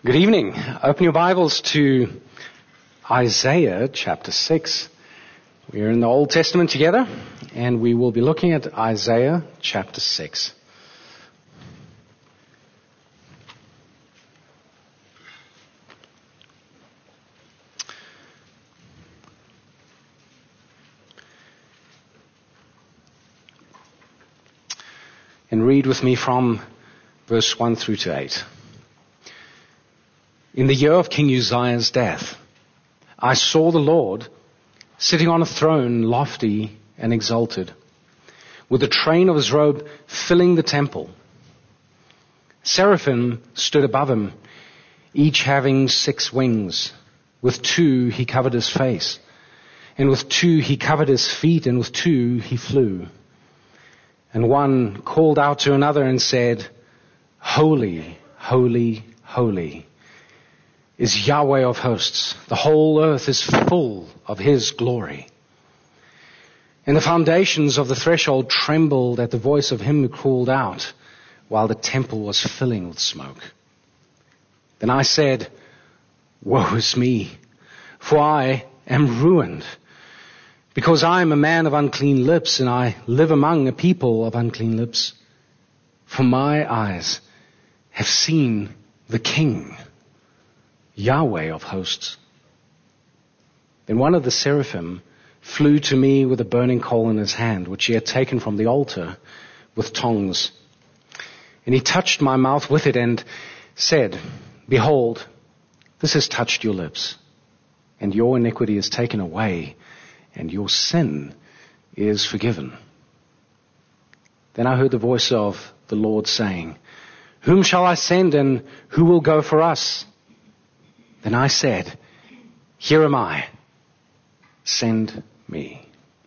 Good evening. Open your Bibles to Isaiah chapter 6. We are in the Old Testament together, and we will be looking at Isaiah chapter 6. And read with me from verse 1 through to 8. In the year of King Uzziah's death, I saw the Lord sitting on a throne lofty and exalted, with the train of his robe filling the temple. Seraphim stood above him, each having 6 wings. With 2 he covered his face, and with 2 he covered his feet, and with 2 he flew. And one called out to another and said, Holy, holy, holy is Yahweh of hosts. The whole earth is full of his glory. And the foundations of the threshold trembled at the voice of him who called out, while the temple was filling with smoke. Then I said, Woe is me, for I am ruined, because I am a man of unclean lips, and I live among a people of unclean lips. For my eyes have seen the King, Yahweh of hosts. Then one of the seraphim flew to me with a burning coal in his hand, which he had taken from the altar with tongs. And he touched my mouth with it and said, Behold, this has touched your lips, and your iniquity is taken away, and your sin is forgiven. Then I heard the voice of the Lord saying, Whom shall I send, and who will go for us? Then I said, Here am I, send me.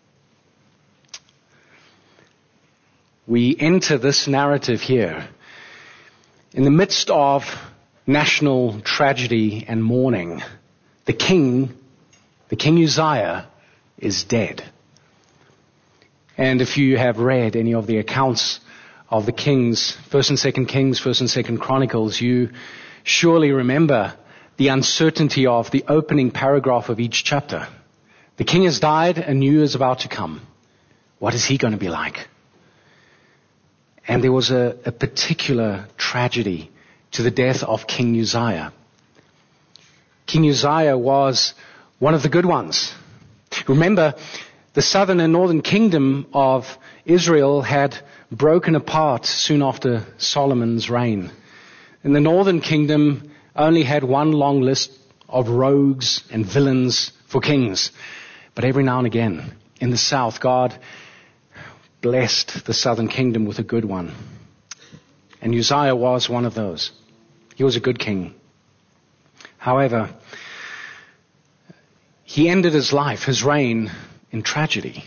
We enter this narrative here in the midst of national tragedy and mourning. The king Uzziah, is dead. And if you have read any of the accounts of the kings, 1st and 2nd Kings, 1st and 2nd Chronicles, you surely remember the uncertainty of the opening paragraph of each chapter. The king has died, a new is about to come. What is he going to be like? And there was a particular tragedy to the death of King Uzziah. King Uzziah was one of the good ones. Remember, the southern and northern kingdom of Israel had broken apart soon after Solomon's reign. And the northern kingdom only had one long list of rogues and villains for kings. But every now and again, in the south, God blessed the southern kingdom with a good one. And Uzziah was one of those. He was a good king. However, he ended his life, his reign, in tragedy.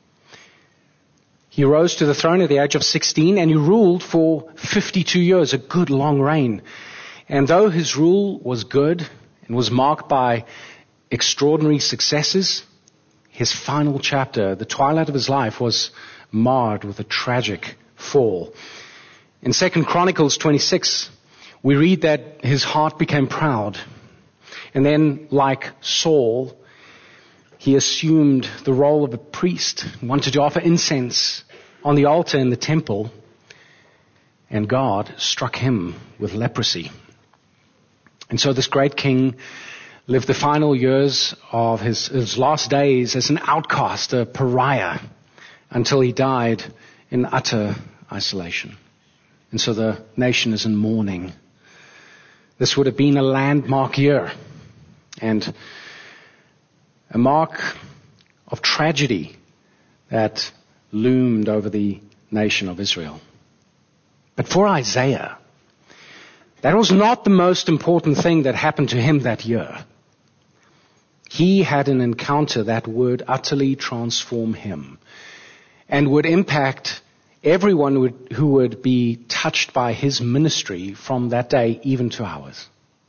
He rose to the throne at the age of 16, and he ruled for 52 years, a good long reign. And though his rule was good and was marked by extraordinary successes, his final chapter, the twilight of his life, was marred with a tragic fall. In 2nd Chronicles 26, we read that his heart became proud. And then, like Saul, he assumed the role of a priest, wanted to offer incense on the altar in the temple, and God struck him with leprosy. And so this great king lived the final years of his last days as an outcast, a pariah, until he died in utter isolation. And so the nation is in mourning. This would have been a landmark year and a mark of tragedy that loomed over the nation of Israel. But for Isaiah, that was not the most important thing that happened to him that year. He had an encounter that would utterly transform him and would impact everyone who would be touched by his ministry from that day even to ours.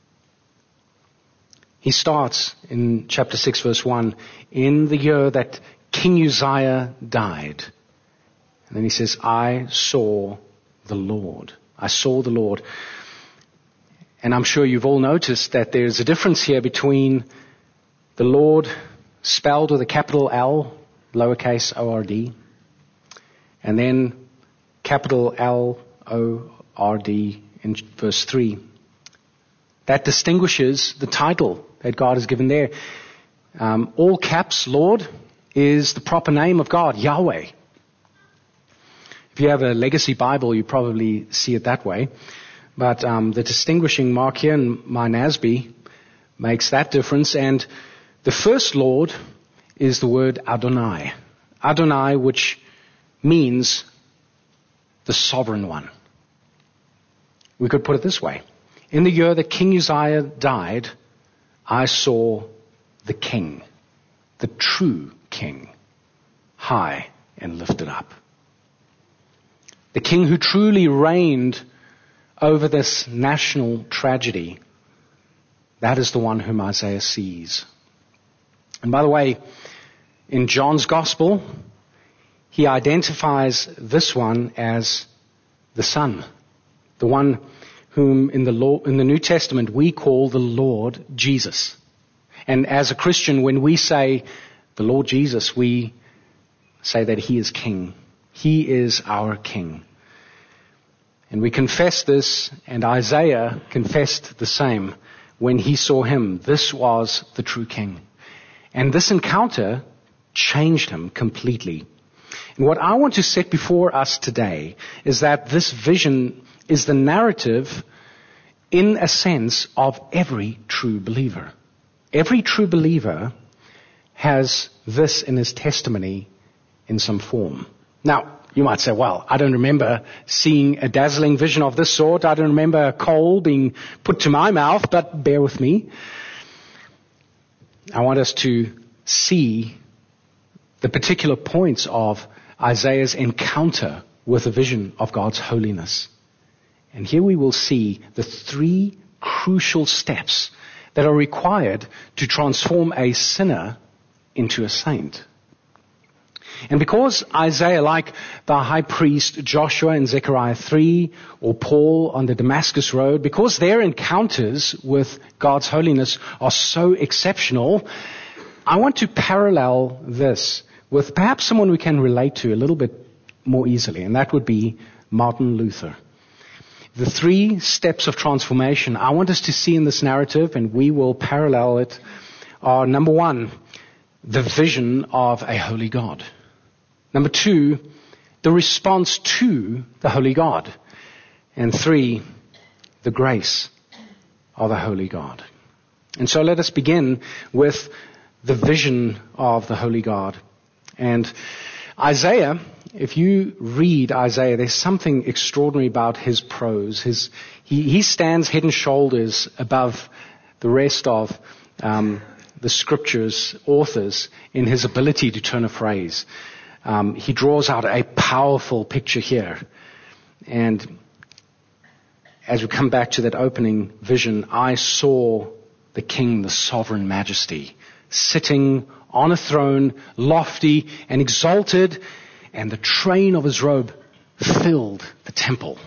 He starts in chapter 6 verse 1, in the year that King Uzziah died. And then he says, I saw the Lord. I saw the Lord. And I'm sure you've all noticed that there's a difference here between the Lord spelled with a capital L, lowercase O-R-D, and then capital L-O-R-D in verse 3. That distinguishes the title that God has given there. All caps, Lord, is the proper name of God, Yahweh. If you have a legacy Bible, you probably see it that way. But the distinguishing mark here in my NASB makes that difference. And the first Lord is the word Adonai. Adonai, which means the sovereign one. We could put it this way. In the year that King Uzziah died, I saw the King, the true King, high and lifted up. The King who truly reigned over this national tragedy. That is the one whom Isaiah sees. And by the way, in John's Gospel, he identifies this one as the Son, the one whom in the New Testament we call the Lord Jesus. And as a Christian, when we say the Lord Jesus, we say that He is King. He is our King. And we confess this, and Isaiah confessed the same when he saw Him. This was the true King. And this encounter changed him completely. And what I want to set before us today is that this vision is the narrative, in a sense, of every true believer. Every true believer has this in his testimony in some form. Now, you might say, well, I don't remember seeing a dazzling vision of this sort. I don't remember a coal being put to my mouth, but bear with me. I want us to see the particular points of Isaiah's encounter with a vision of God's holiness. And here we will see the 3 crucial steps that are required to transform a sinner into a saint. And because Isaiah, like the high priest Joshua in Zechariah 3 or Paul on the Damascus Road, because their encounters with God's holiness are so exceptional, I want to parallel this with perhaps someone we can relate to a little bit more easily, and that would be Martin Luther. The 3 steps of transformation I want us to see in this narrative, and we will parallel it, are number 1, the vision of a holy God. Number 2, the response to the holy God. And 3, the grace of a holy God. And so let us begin with the vision of the holy God. And Isaiah, if you read Isaiah, there's something extraordinary about his prose. He stands head and shoulders above the rest of the scriptures authors in his ability to turn a phrase. He draws out a powerful picture here. And as we come back to that opening vision, I saw the King, the sovereign majesty, sitting on a throne, lofty and exalted, and the train of his robe filled the temple.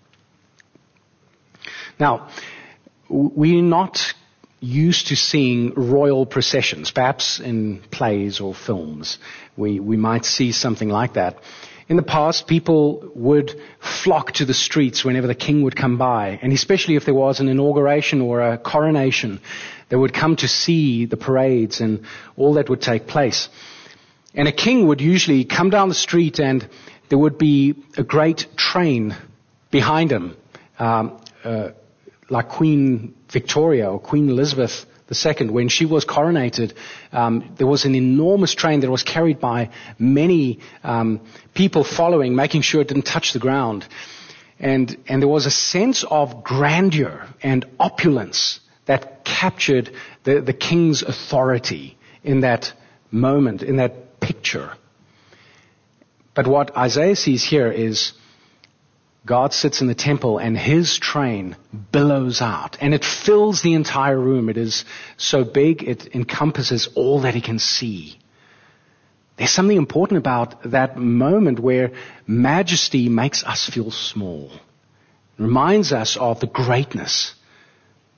Now, we're not used to seeing royal processions. Perhaps in plays or films, we might see something like that. In the past, people would flock to the streets whenever the king would come by, and especially if there was an inauguration or a coronation, they would come to see the parades and all that would take place. And a king would usually come down the street, and there would be a great train behind him, like Queen Victoria or Queen Elizabeth II. When she was coronated, there was an enormous train that was carried by many people following, making sure it didn't touch the ground. And there was a sense of grandeur and opulence that captured the king's authority in that moment, in that picture. But what Isaiah sees here is God sits in the temple and his train billows out and it fills the entire room. It is so big, it encompasses all that he can see. There's something important about that moment where majesty makes us feel small. It reminds us of the greatness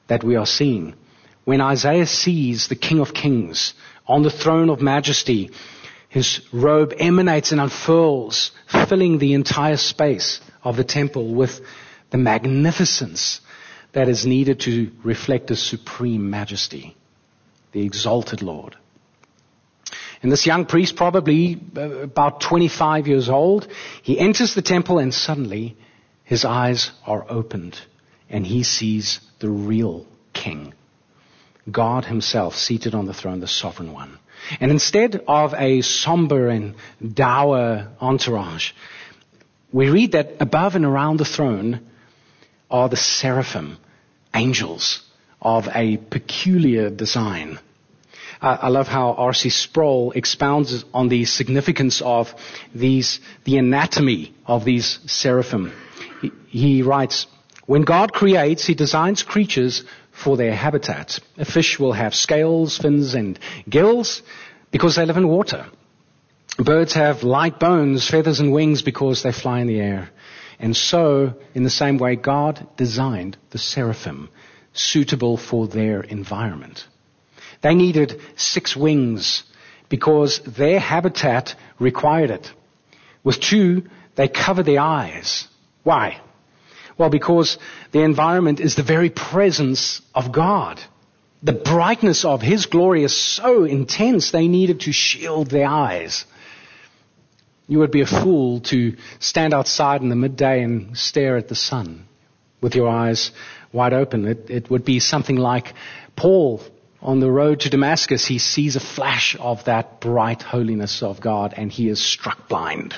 that we are seeing. When Isaiah sees the King of Kings on the throne of majesty, his robe emanates and unfurls, filling the entire space of the temple with the magnificence that is needed to reflect his supreme majesty, the exalted Lord. And this young priest, probably about 25 years old, he enters the temple and suddenly his eyes are opened and he sees the real King, God himself seated on the throne, the sovereign one. And instead of a somber and dour entourage, we read that above and around the throne are the seraphim, angels of a peculiar design. I love how R.C. Sproul expounds on the significance of the anatomy of these seraphim. He writes, when God creates, he designs creatures for their habitat. A fish will have scales, fins, and gills because they live in water. Birds have light bones, feathers, and wings because they fly in the air. And so, in the same way, God designed the seraphim suitable for their environment. They needed 6 wings because their habitat required it. With 2, they cover their eyes. Why? Well, because the environment is the very presence of God. The brightness of his glory is so intense, they needed to shield their eyes. You would be a fool to stand outside in the midday and stare at the sun with your eyes wide open. It would be something like Paul on the road to Damascus. He sees a flash of that bright holiness of God and he is struck blind.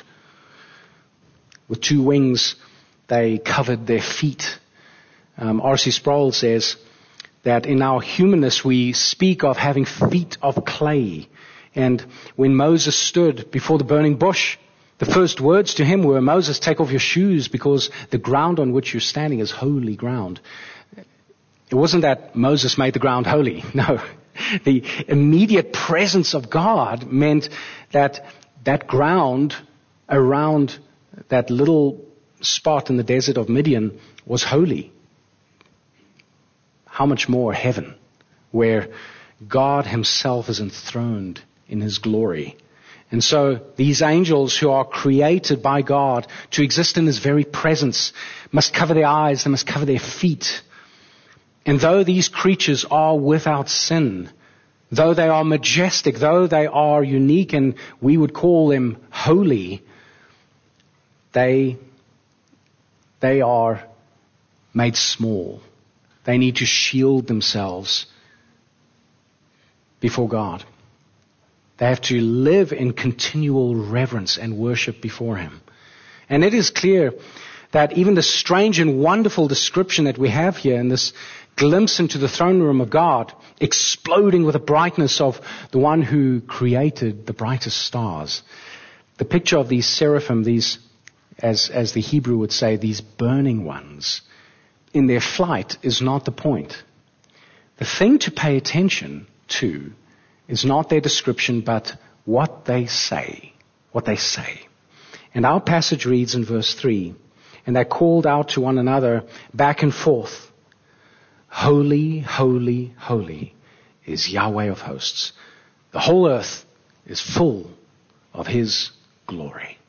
With 2 wings, they covered their feet. R.C. Sproul says that in our humanness we speak of having feet of clay. And when Moses stood before the burning bush, the first words to him were, Moses, take off your shoes because the ground on which you're standing is holy ground. It wasn't that Moses made the ground holy. No. The immediate presence of God meant that that ground around that little spot in the desert of Midian was holy. How much more heaven, where God himself is enthroned in his glory. And so these angels who are created by God to exist in his very presence must cover their eyes, they must cover their feet. And though these creatures are without sin, though they are majestic, though they are unique and we would call them holy, they are made small. They need to shield themselves before God. They have to live in continual reverence and worship before him. And it is clear that even the strange and wonderful description that we have here in this glimpse into the throne room of God, exploding with the brightness of the one who created the brightest stars. The picture of these seraphim, these, as the Hebrew would say, these burning ones, in their flight is not the point. The thing to pay attention to is not their description, but what they say. What they say. And our passage reads in verse 3, and they called out to one another back and forth, Holy, holy, holy is Yahweh of hosts. The whole earth is full of his glory.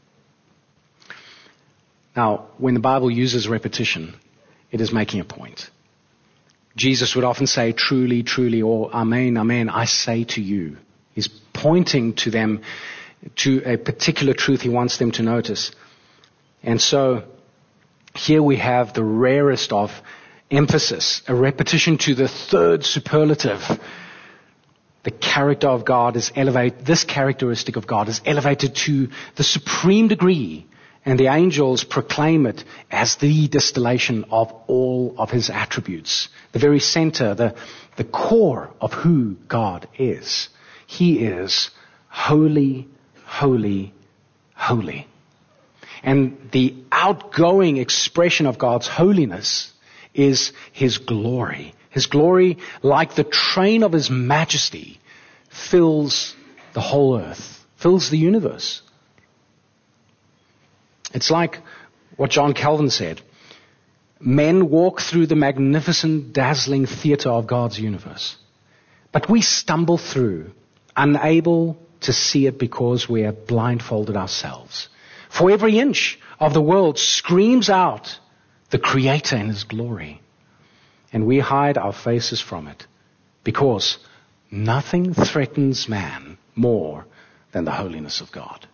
Now, when the Bible uses repetition, it is making a point. Jesus would often say, truly, truly, or amen, amen, I say to you. He's pointing to them to a particular truth he wants them to notice. And so, here we have the rarest of emphasis, a repetition to the third superlative. The character of God is elevated, this characteristic of God is elevated to the supreme degree, and the angels proclaim it as the distillation of all of his attributes. The very center, the core of who God is. He is holy, holy, holy. And the outgoing expression of God's holiness is his glory. His glory, like the train of his majesty, fills the whole earth, fills the universe. It's like what John Calvin said. men walk through the magnificent, dazzling theater of God's universe. But we stumble through, unable to see it because we are blindfolded ourselves. For every inch of the world screams out the Creator in His glory. And we hide our faces from it because nothing threatens man more than the holiness of God.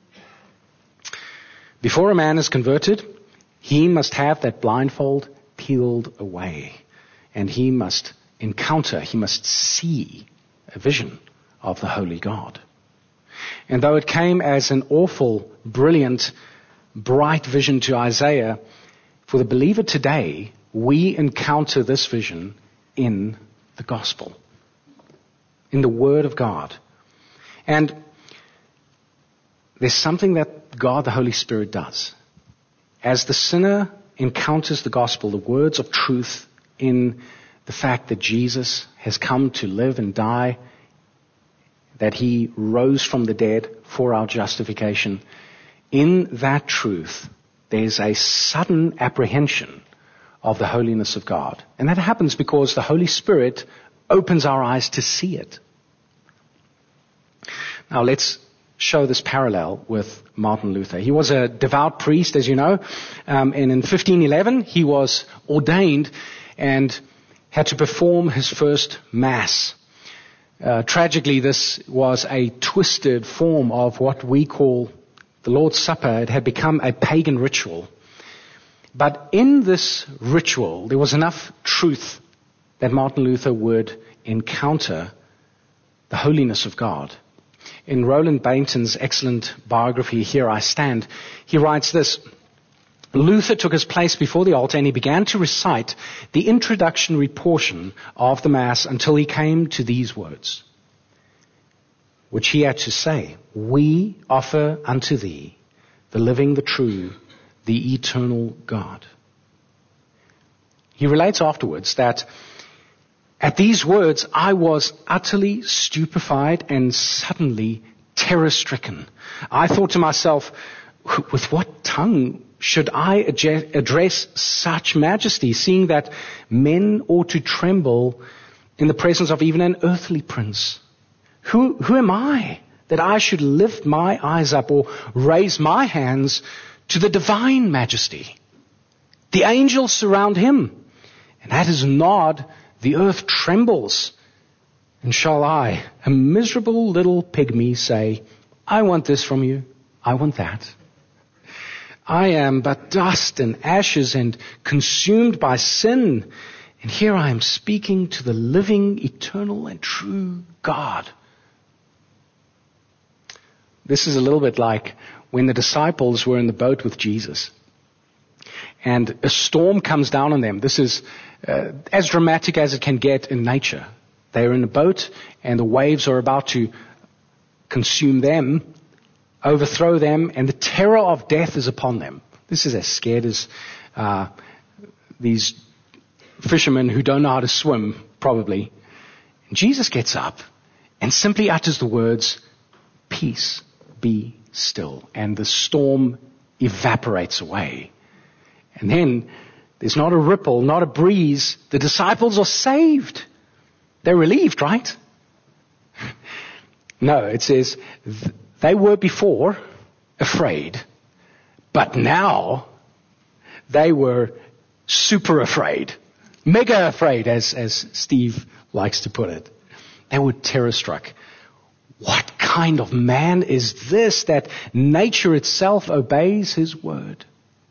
Before a man is converted, he must have that blindfold peeled away. And he must he must see a vision of the holy God. And though it came as an awful, brilliant, bright vision to Isaiah, for the believer today, we encounter this vision in the gospel, in the Word of God. And there's something that God, the Holy Spirit, does. As the sinner encounters the gospel, the words of truth in the fact that Jesus has come to live and die, that He rose from the dead for our justification, in that truth, there's a sudden apprehension of the holiness of God. And that happens because the Holy Spirit opens our eyes to see it. Now let's show this parallel with Martin Luther. He was a devout priest, as you know, and in 1511 he was ordained and had to perform his first Mass. Tragically, this was a twisted form of what we call the Lord's Supper. It had become a pagan ritual. But in this ritual, there was enough truth that Martin Luther would encounter the holiness of God. In Roland Bainton's excellent biography, Here I Stand, he writes this: Luther took his place before the altar and he began to recite the introductory portion of the Mass until he came to these words, which he had to say: We offer unto thee the living, the true, the eternal God. He relates afterwards that at these words, I was utterly stupefied and suddenly terror-stricken. I thought to myself, with what tongue should I address such majesty, seeing that men ought to tremble in the presence of even an earthly prince? Who am I that I should lift my eyes up or raise my hands to the divine majesty? The angels surround him, and at his nod the earth trembles. And shall I, a miserable little pygmy, say, I want this from you, I want that? I am but dust and ashes and consumed by sin. And here I am speaking to the living, eternal, and true God. This is a little bit like when the disciples were in the boat with Jesus. And a storm comes down on them. This is as dramatic as it can get in nature. They are in a boat and the waves are about to consume them, overthrow them, and the terror of death is upon them. This is as scared as these fishermen who don't know how to swim, probably. And Jesus gets up and simply utters the words, peace, be still. And the storm evaporates away. And then there's not a ripple, not a breeze. The disciples are saved. They're relieved, right? No, it says they were before afraid, but now they were super afraid. Mega afraid, as Steve likes to put it. They were terror-struck. What kind of man is this that nature itself obeys his word?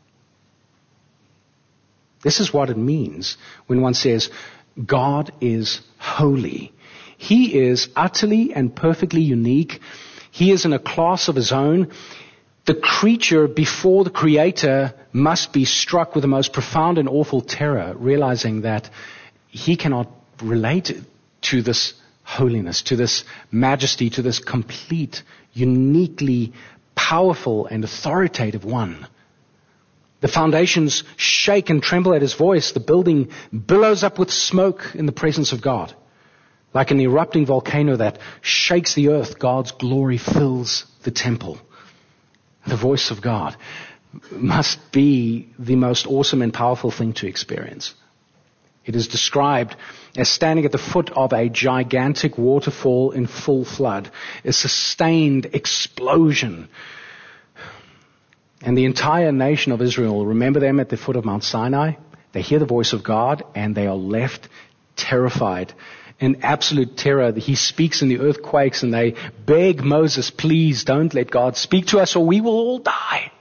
This is what it means when one says, God is holy. He is utterly and perfectly unique. He is in a class of his own. The creature before the Creator must be struck with the most profound and awful terror, realizing that he cannot relate to this holiness, to this majesty, to this complete, uniquely powerful and authoritative one. The foundations shake and tremble at his voice. The building billows up with smoke in the presence of God. Like an erupting volcano that shakes the earth, God's glory fills the temple. The voice of God. must be the most awesome and powerful thing to experience. It is described as standing at the foot of a gigantic waterfall in full flood, a sustained explosion. And the entire nation of Israel, remember them at the foot of Mount Sinai? They hear the voice of God and they are left terrified. In absolute terror, he speaks and the earth quakes and they beg Moses, please don't let God speak to us or we will all die.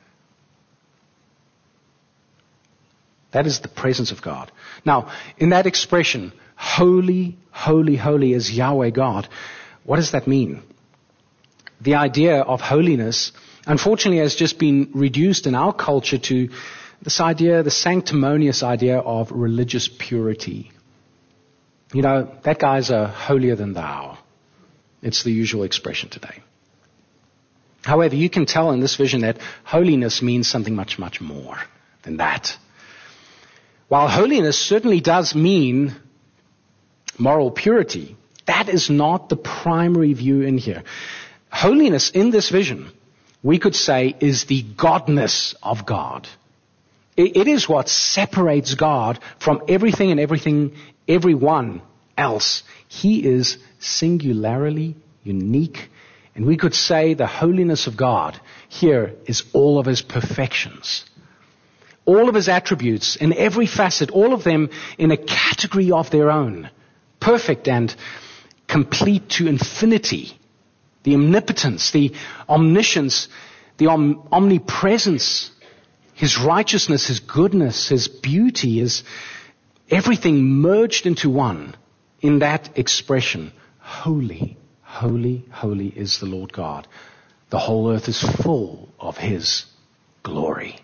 That is the presence of God. Now, in that expression, holy, holy, holy is Yahweh God, what does that mean? The idea of holiness, unfortunately, has just been reduced in our culture to this idea, the sanctimonious idea of religious purity. You know, that guy's a holier than thou. It's the usual expression today. However, you can tell in this vision that holiness means something much, much more than that. While holiness certainly does mean moral purity, that is not the primary view in here. Holiness in this vision, we could say, is the godness of God. It is what separates God from everything and everyone else. He is singularly unique. And we could say the holiness of God here is all of his perfections. All of his attributes in every facet, all of them in a category of their own. Perfect and complete to infinity. The omnipotence, the omniscience, the omnipresence, his righteousness, his goodness, his beauty, his everything merged into one in that expression. Holy, holy, holy is the Lord God. The whole earth is full of his glory.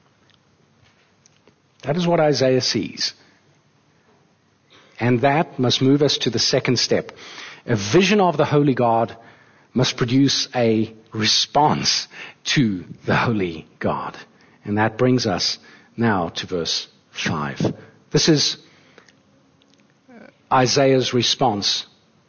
That is what Isaiah sees. And that must move us to the second step. A vision of the holy God must produce a response to the holy God. And that brings us now to verse 5. This is Isaiah's response.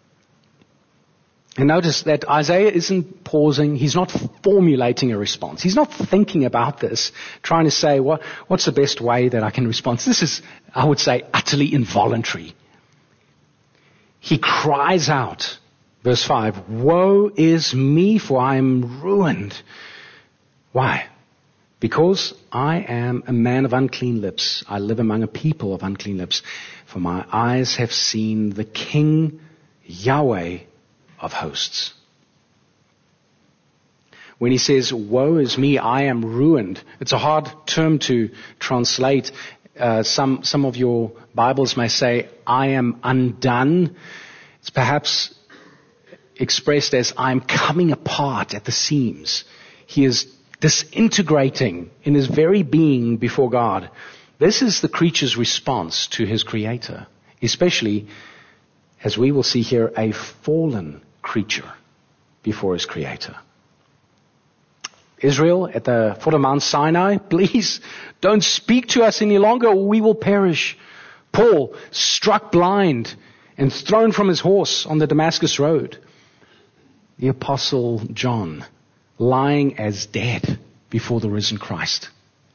And notice that Isaiah isn't pausing. He's not formulating a response. He's not thinking about this, trying to say, what's the best way that I can respond? This is, I would say, utterly involuntary. He cries out, verse 5, woe is me, for I am ruined. Why? Because I am a man of unclean lips. I live among a people of unclean lips. For my eyes have seen the King, Yahweh of hosts. When he says, woe is me, I am ruined, it's a hard term to translate. Some of your Bibles may say, I am undone. It's perhaps expressed as, I'm coming apart at the seams. He is disintegrating in his very being before God. This is the creature's response to his creator, especially, as we will see here, a fallen creature before his creator. Israel, at the foot of Mount Sinai, please don't speak to us any longer or we will perish. Paul, struck blind and thrown from his horse on the Damascus road. The Apostle John, lying as dead before the risen Christ.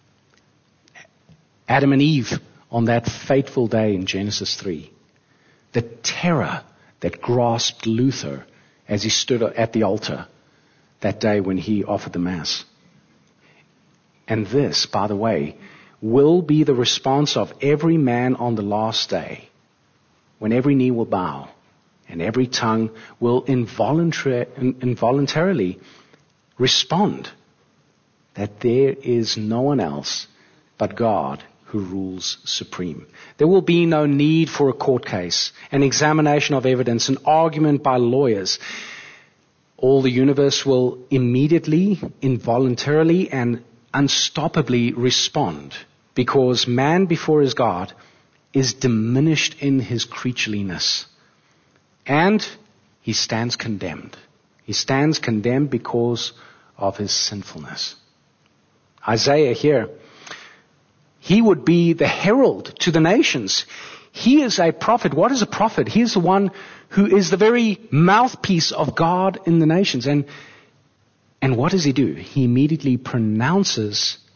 Adam and Eve on that fateful day in Genesis 3. The terror that grasped Luther as he stood at the altar that day when he offered the Mass. And this, by the way, will be the response of every man on the last day, when every knee will bow and every tongue will involuntarily respond that there is no one else but God who rules supreme. There will be no need for a court case, an examination of evidence, an argument by lawyers. All the universe will immediately, involuntarily, and unstoppably respond, because man before his God is diminished in his creatureliness. And he stands condemned. He stands condemned because of his sinfulness. Isaiah here, he would be the herald to the nations. He is a prophet. What is a prophet? He is the one who is the very mouthpiece of God in the nations. And what does he do? He immediately pronounces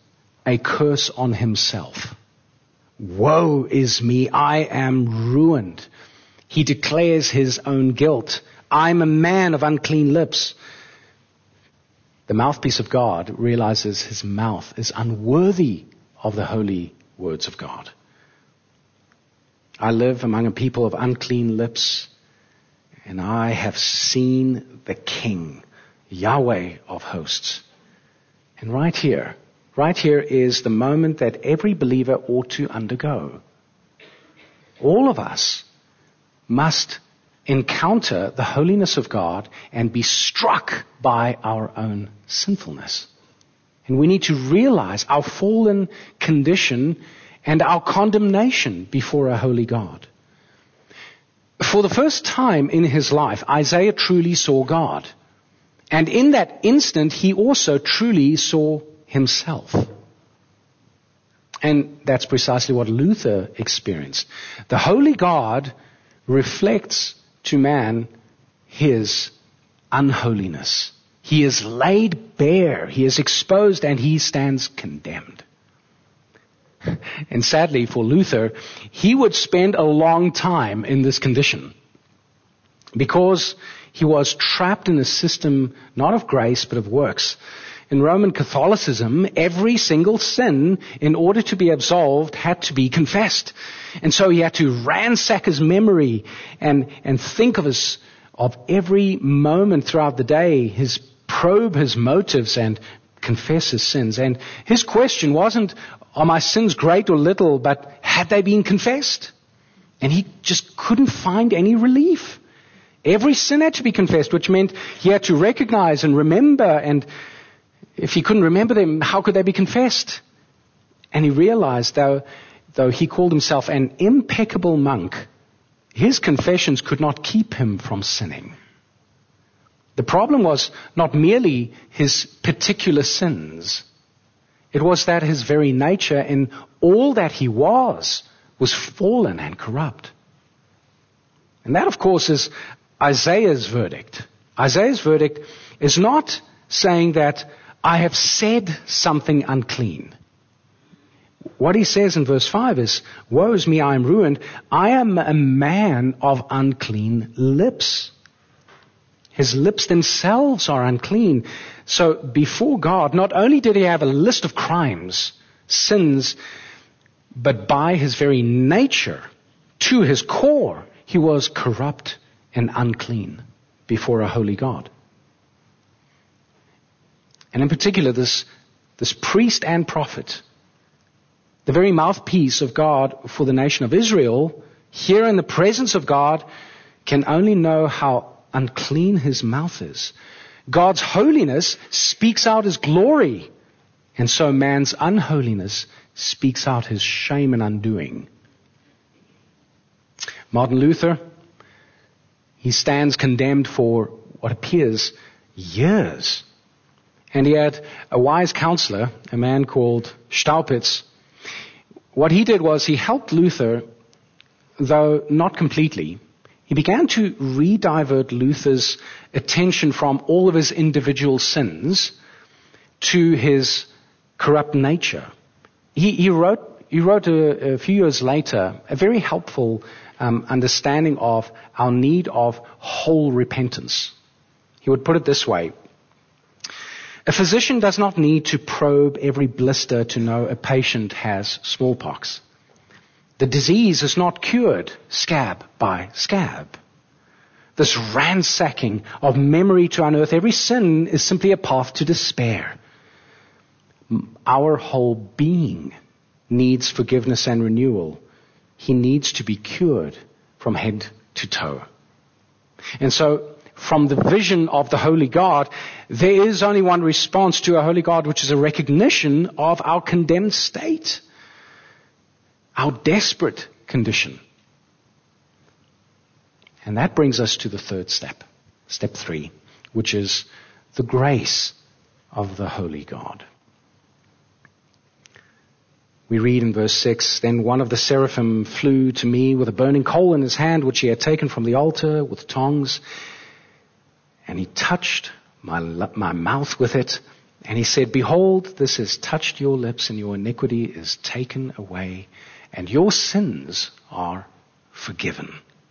a curse on himself. Woe is me, I am ruined. He declares his own guilt. I'm a man of unclean lips. The mouthpiece of God realizes his mouth is unworthy of the holy words of God. I live among a people of unclean lips, and I have seen the King, Yahweh of hosts. And right here is the moment that every believer ought to undergo. All of us must encounter the holiness of God and be struck by our own sinfulness. And we need to realize our fallen condition and our condemnation before a holy God. For the first time in his life, Isaiah truly saw God. And in that instant, he also truly saw himself. And that's precisely what Luther experienced. The holy God reflects to man his unholiness. He is laid bare, he is exposed, and he stands condemned. And sadly for Luther, he would spend a long time in this condition because he was trapped in a system not of grace but of works. In Roman Catholicism, every single sin, in order to be absolved, had to be confessed. And so he had to ransack his memory and think of every moment throughout the day, probe his motives and confess his sins. And his question wasn't, are my sins great or little, but had they been confessed? And he just couldn't find any relief. Every sin had to be confessed, which meant he had to recognize and remember, and if he couldn't remember them, how could they be confessed? And he realized, though he called himself an impeccable monk, his confessions could not keep him from sinning. The problem was not merely his particular sins. It was that his very nature in all that he was fallen and corrupt. And that, of course, is Isaiah's verdict. Isaiah's verdict is not saying that I have said something unclean. What he says in verse 5 is, woe is me, I am ruined. I am a man of unclean lips. His lips themselves are unclean. So before God, not only did he have a list of crimes, sins, but by his very nature, to his core, he was corrupt and unclean before a holy God. And in particular, this priest and prophet, the very mouthpiece of God for the nation of Israel, here in the presence of God, can only know how unclean his mouth is. God's holiness speaks out his glory, and so man's unholiness speaks out his shame and undoing. Martin Luther, he stands condemned for what appears years. And he had a wise counselor, a man called Staupitz. What he did was he helped Luther, though not completely. He began to redivert Luther's attention from all of his individual sins to his corrupt nature. He wrote a few years later a very helpful understanding of our need of whole repentance. He would put it this way. A physician does not need to probe every blister to know a patient has smallpox. The disease is not cured scab by scab. This ransacking of memory to unearth every sin is simply a path to despair. Our whole being needs forgiveness and renewal. He needs to be cured from head to toe. And so, from the vision of the Holy God, there is only one response to a Holy God, which is a recognition of our condemned state, our desperate condition. And that brings us to the third step, step 3, which is the grace of the Holy God. We read in verse 6, then one of the seraphim flew to me with a burning coal in his hand, which he had taken from the altar with tongs, and he touched my mouth with it, And he said, behold, this has touched your lips, and your iniquity is taken away, and your sins are forgiven.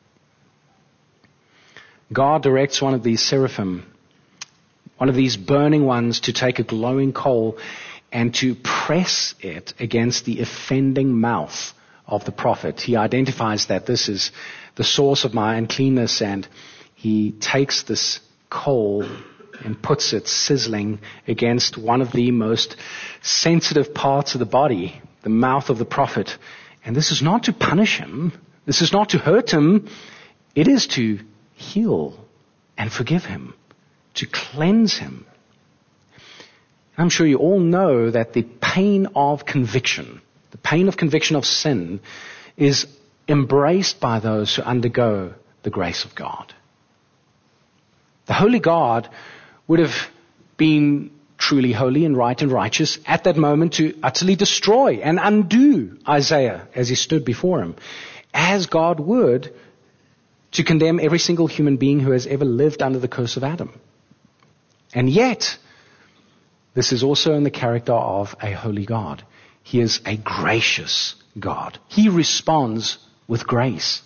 God directs one of these seraphim, one of these burning ones, to take a glowing coal and to press it against the offending mouth of the prophet. He identifies that this is the source of my uncleanness, and he takes this coal and puts it sizzling against one of the most sensitive parts of the body, the mouth of the prophet. And this is not to punish him. This is not to hurt him. It is to heal and forgive him, to cleanse him. I'm sure you all know that the pain of conviction of sin, is embraced by those who undergo the grace of God. The holy God would have been truly holy and right and righteous at that moment to utterly destroy and undo Isaiah as he stood before him, as God would to condemn every single human being who has ever lived under the curse of Adam. And yet, this is also in the character of a holy God. He is a gracious God. He responds with grace.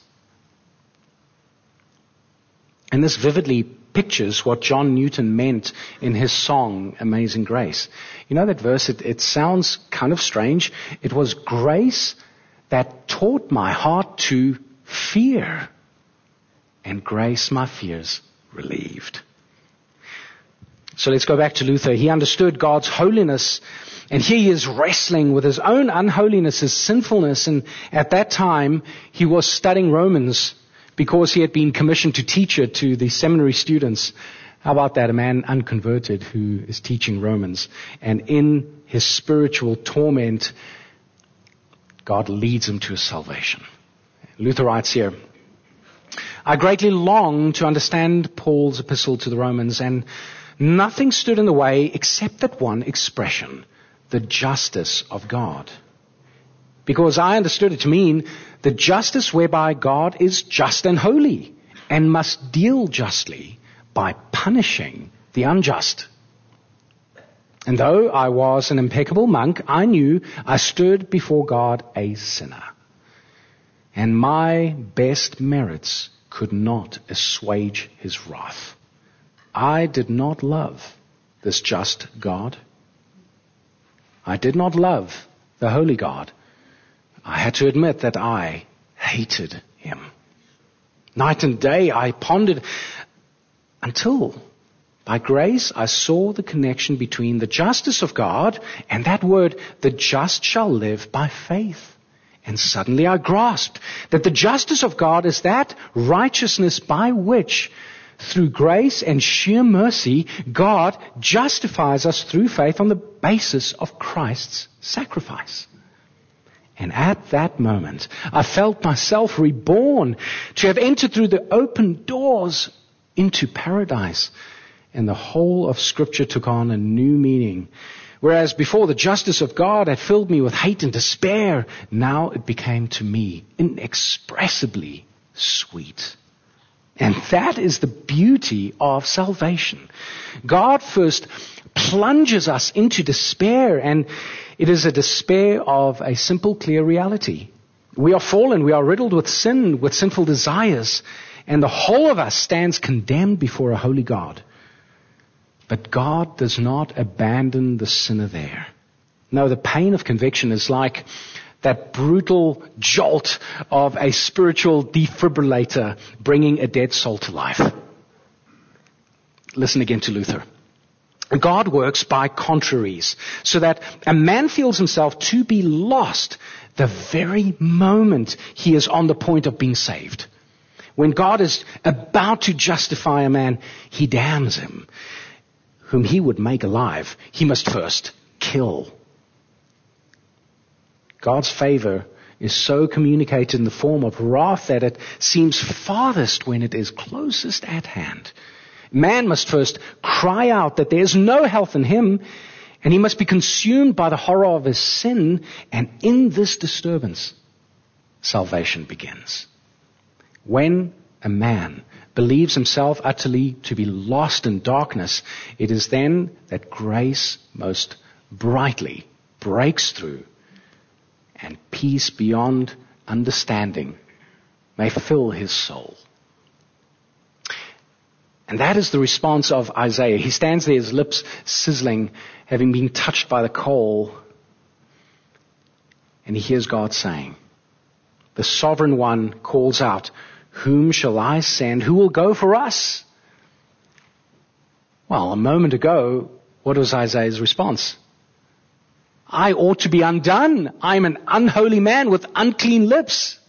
And this vividly pictures what John Newton meant in his song, Amazing Grace. You know that verse, it sounds kind of strange. It was grace that taught my heart to fear, and grace my fears relieved. So let's go back to Luther. He understood God's holiness, and here he is wrestling with his own unholiness, his sinfulness, and at that time he was studying Romans because he had been commissioned to teach it to the seminary students. How about that? A man unconverted who is teaching Romans. And in his spiritual torment, God leads him to his salvation. Luther writes here, I greatly long to understand Paul's epistle to the Romans, and nothing stood in the way except that one expression, the justice of God. Because I understood it to mean the justice whereby God is just and holy and must deal justly by punishing the unjust. And though I was an impeccable monk, I knew I stood before God a sinner. And my best merits could not assuage his wrath. I did not love this just God. I did not love the holy God. I had to admit that I hated him. Night and day I pondered until by grace I saw the connection between the justice of God and that word, the just shall live by faith. And suddenly I grasped that the justice of God is that righteousness by which, through grace and sheer mercy, God justifies us through faith on the basis of Christ's sacrifice. And at that moment, I felt myself reborn to have entered through the open doors into paradise. And the whole of Scripture took on a new meaning. Whereas before the justice of God had filled me with hate and despair, now it became to me inexpressibly sweet. And that is the beauty of salvation. God first plunges us into despair, and it is a despair of a simple, clear reality. We are fallen, we are riddled with sin, with sinful desires, and the whole of us stands condemned before a holy God. But God does not abandon the sinner there. No, the pain of conviction is like that brutal jolt of a spiritual defibrillator bringing a dead soul to life. Listen again to Luther. God works by contraries, so that a man feels himself to be lost the very moment he is on the point of being saved. When God is about to justify a man, he damns him. Whom he would make alive, he must first kill. God's favor is so communicated in the form of wrath that it seems farthest when it is closest at hand. Man must first cry out that there is no health in him, and he must be consumed by the horror of his sin, and in this disturbance, salvation begins. When a man believes himself utterly to be lost in darkness, it is then that grace most brightly breaks through and peace beyond understanding may fill his soul. And that is the response of Isaiah. He stands there, his lips sizzling, having been touched by the coal, and he hears God saying, the sovereign one calls out, whom shall I send? Who will go for us? Well, a moment ago, what was Isaiah's response? I ought to be undone. I'm an unholy man with unclean lips.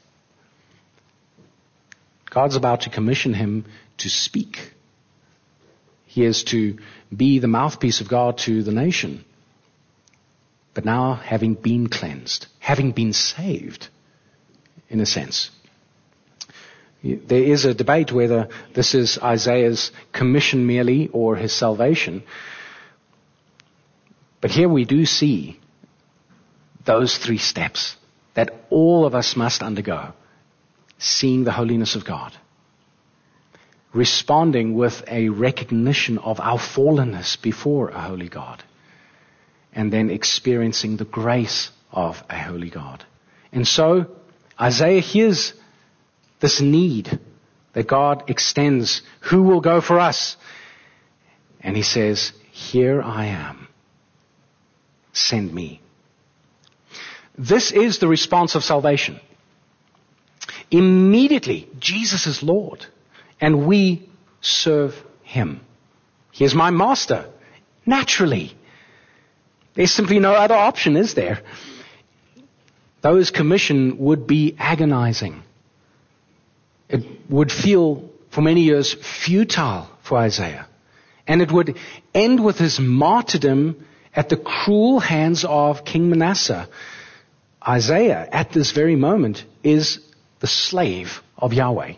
God's about to commission him to speak. He is to be the mouthpiece of God to the nation. But now, having been cleansed, having been saved, in a sense. There is a debate whether this is Isaiah's commission merely or his salvation. But here we do see those three steps that all of us must undergo. Seeing the holiness of God. Responding with a recognition of our fallenness before a holy God. And then experiencing the grace of a holy God. And so, Isaiah hears this need that God extends. Who will go for us? And he says, here I am. Send me. This is the response of salvation. Immediately, Jesus is Lord, and we serve him. He is my master. Naturally. There's simply no other option, is there? Though his commission would be agonizing. It would feel, for many years, futile for Isaiah. And it would end with his martyrdom at the cruel hands of King Manasseh. Isaiah, at this very moment, is the slave of Yahweh.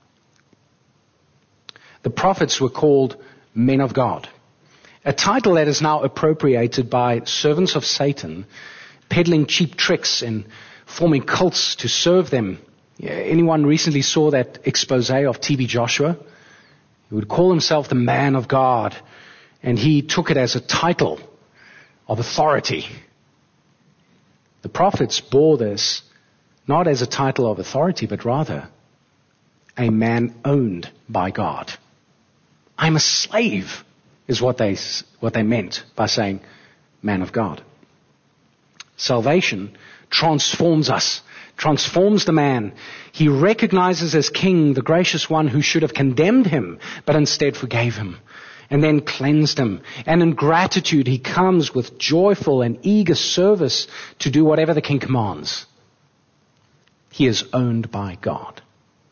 The prophets were called men of God. A title that is now appropriated by servants of Satan, peddling cheap tricks and forming cults to serve them. Anyone recently saw that expose of T.B. Joshua? He would call himself the man of God, and he took it as a title of authority. The prophets bore this not as a title of authority, but rather a man owned by God. I'm a slave, is what they meant by saying man of God. Salvation transforms us, transforms the man. He recognizes as king the gracious one who should have condemned him, but instead forgave him and then cleansed him. And in gratitude, he comes with joyful and eager service to do whatever the king commands. He is owned by God.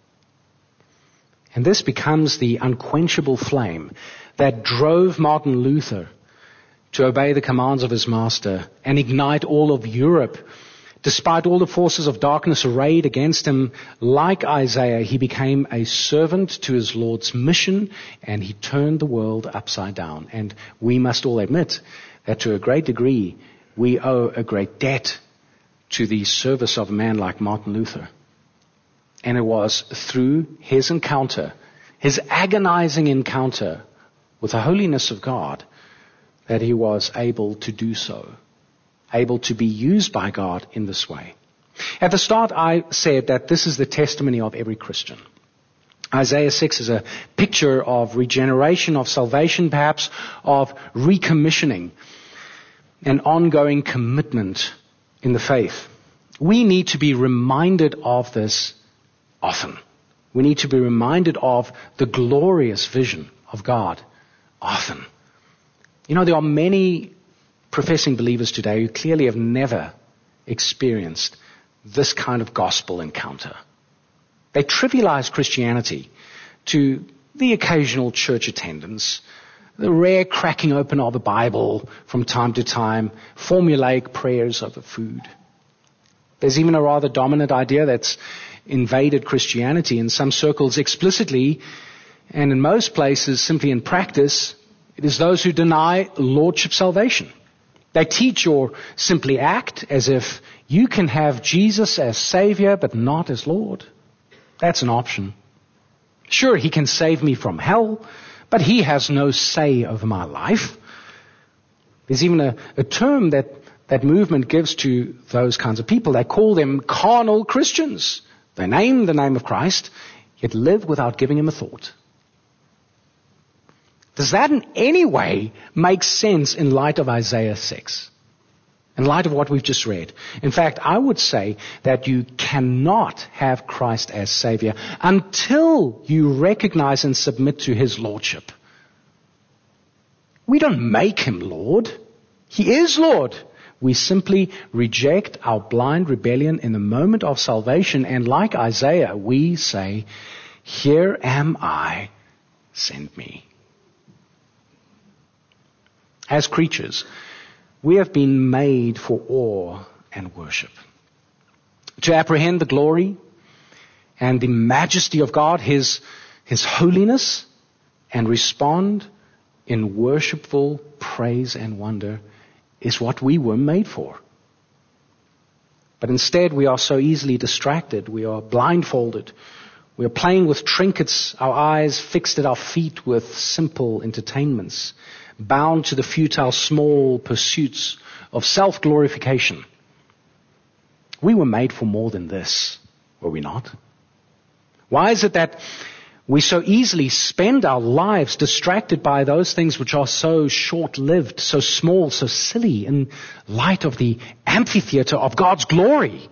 And this becomes the unquenchable flame that drove Martin Luther to obey the commands of his master and ignite all of Europe. Despite all the forces of darkness arrayed against him, like Isaiah, he became a servant to his Lord's mission, and he turned the world upside down. And we must all admit that to a great degree, we owe a great debt to the service of a man like Martin Luther. And it was through his encounter, his agonizing encounter with the holiness of God, that he was able to do so, able to be used by God in this way. At the start, I said that this is the testimony of every Christian. Isaiah 6 is a picture of regeneration, of salvation, perhaps of recommissioning, an ongoing commitment in the faith. We need to be reminded of this often. We need to be reminded of the glorious vision of God often. You know, there are many professing believers today who clearly have never experienced this kind of gospel encounter. They trivialize Christianity to the occasional church attendance, the rare cracking open of the Bible from time to time, formulaic prayers over food. There's even a rather dominant idea that's invaded Christianity in some circles explicitly, and in most places simply in practice. It is those who deny lordship salvation. They teach or simply act as if you can have Jesus as Savior but not as Lord. That's an option. Sure, he can save me from hell, but he has no say over my life. There's even a term that movement gives to those kinds of people. They call them carnal Christians. They name the name of Christ, yet live without giving him a thought. Does that in any way make sense in light of Isaiah 6? In light of what we've just read? In fact, I would say that you cannot have Christ as Savior until you recognize and submit to his Lordship. We don't make him Lord. He is Lord. We simply reject our blind rebellion in the moment of salvation, and like Isaiah, we say, "Here am I, send me." As creatures, we have been made for awe and worship. To apprehend the glory and the majesty of God, his holiness, and respond in worshipful praise and wonder is what we were made for. But instead, we are so easily distracted. We are blindfolded. We are playing with trinkets, our eyes fixed at our feet with simple entertainments, bound to the futile small pursuits of self-glorification. We were made for more than this, were we not? Why is it that we so easily spend our lives distracted by those things which are so short-lived, so small, so silly in light of the amphitheater of God's glory?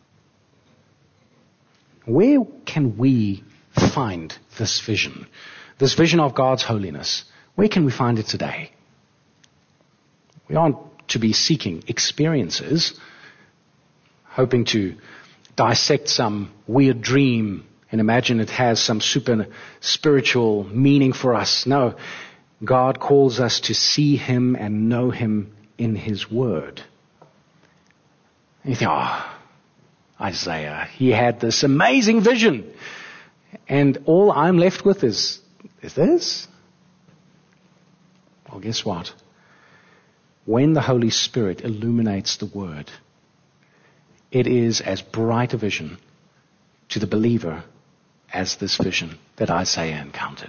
Where can we find this vision of God's holiness? Where can we find it today? We aren't to be seeking experiences, hoping to dissect some weird dream and imagine it has some super spiritual meaning for us. No, God calls us to see him and know him in his word. And you think, Isaiah, he had this amazing vision. And all I'm left with is this? Well, guess what? When the Holy Spirit illuminates the word, it is as bright a vision to the believer as this vision that Isaiah encountered.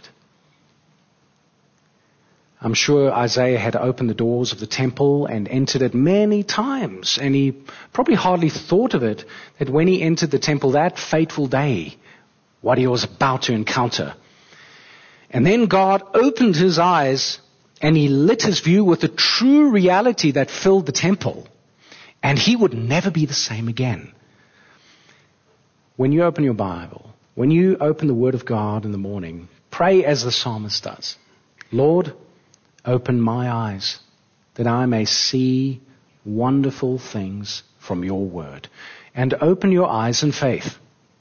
I'm sure Isaiah had opened the doors of the temple and entered it many times, and he probably hardly thought of it that when he entered the temple that fateful day, what he was about to encounter. And then God opened his eyes and he lit his view with the true reality that filled the temple, and he would never be the same again. When you open your Bible, when you open the Word of God in the morning, pray as the psalmist does. Lord, open my eyes that I may see wonderful things from your word. And open your eyes in faith.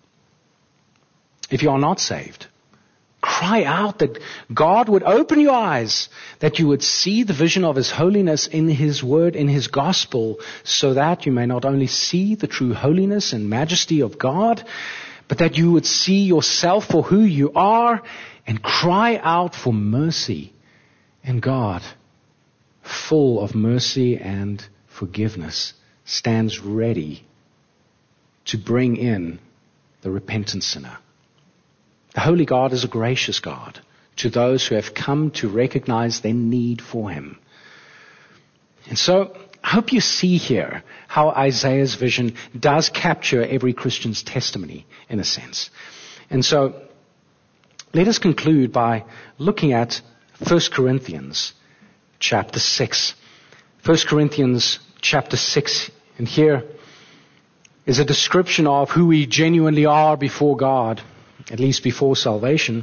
If you are not saved, cry out that God would open your eyes, that you would see the vision of his holiness in his word, in his gospel, so that you may not only see the true holiness and majesty of God, but that you would see yourself for who you are and cry out for mercy. And God, full of mercy and forgiveness, stands ready to bring in the repentant sinner. The Holy God is a gracious God to those who have come to recognize their need for him. And so, I hope you see here how Isaiah's vision does capture every Christian's testimony, in a sense. And so, let us conclude by looking at 1 Corinthians chapter 6. 1 Corinthians chapter 6, and here is a description of who we genuinely are before God, at least before salvation.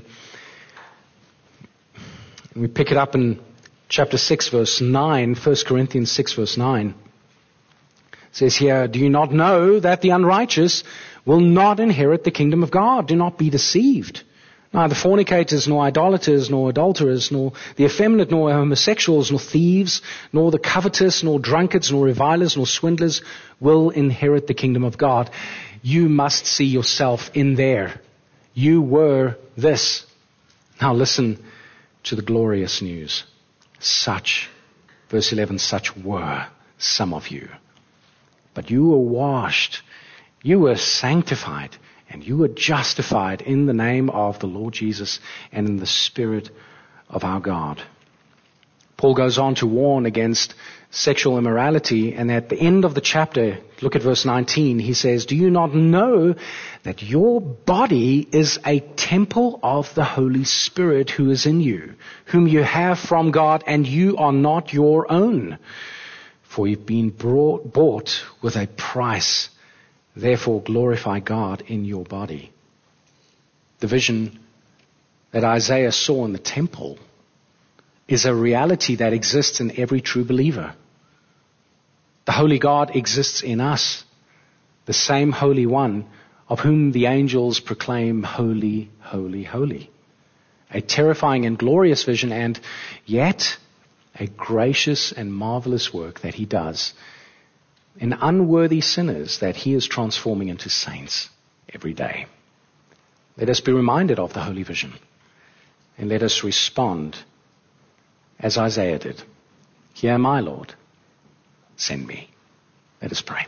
And we pick it up in chapter 6, verse 9, 1 Corinthians 6, verse 9. It says here, "Do you not know that the unrighteous will not inherit the kingdom of God? Do not be deceived. Neither fornicators, nor idolaters, nor adulterers, nor the effeminate, nor homosexuals, nor thieves, nor the covetous, nor drunkards, nor revilers, nor swindlers will inherit the kingdom of God." You must see yourself in there. You were this. Now listen to the glorious news. Such, verse 11, such were some of you. But you were washed, you were sanctified, And you were justified in the name of the Lord Jesus and in the Spirit of our God. Paul goes on to warn against sexual immorality, and at the end of the chapter, look at verse 19, he says, "Do you not know that your body is a temple of the Holy Spirit who is in you, whom you have from God, and you are not your own? For you've been bought with a price. Therefore glorify God in your body." The vision that Isaiah saw in the temple is a reality that exists in every true believer. The Holy God exists in us, the same Holy One of whom the angels proclaim, "Holy, holy, holy." A terrifying and glorious vision, and yet a gracious and marvelous work that he does in unworthy sinners that he is transforming into saints every day. Let us be reminded of the holy vision, and let us respond as Isaiah did. "Here am I, Lord. Send me." Let us pray.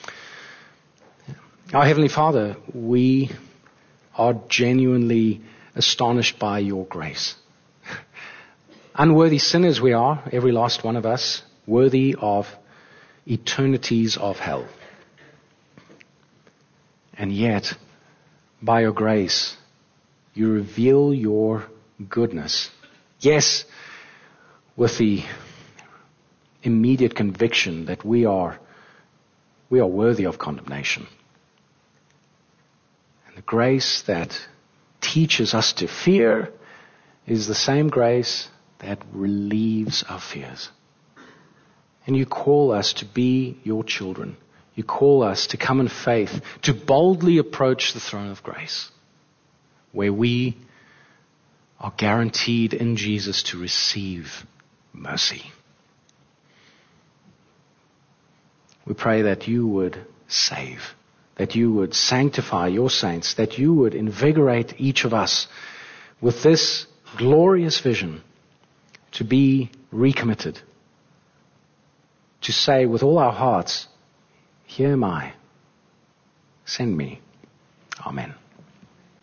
Our Heavenly Father, we are genuinely astonished by your grace. Unworthy sinners we are, every last one of us, worthy of eternities of hell. And yet, by your grace, you reveal your goodness. Yes, with the immediate conviction that we are worthy of condemnation. And the grace that teaches us to fear is the same grace that relieves our fears. And you call us to be your children. You call us to come in faith, to boldly approach the throne of grace, where we are guaranteed in Jesus to receive mercy. We pray that you would save, that you would sanctify your saints, that you would invigorate each of us with this glorious vision to be recommitted, to say with all our hearts, "Here am I, send me." Amen.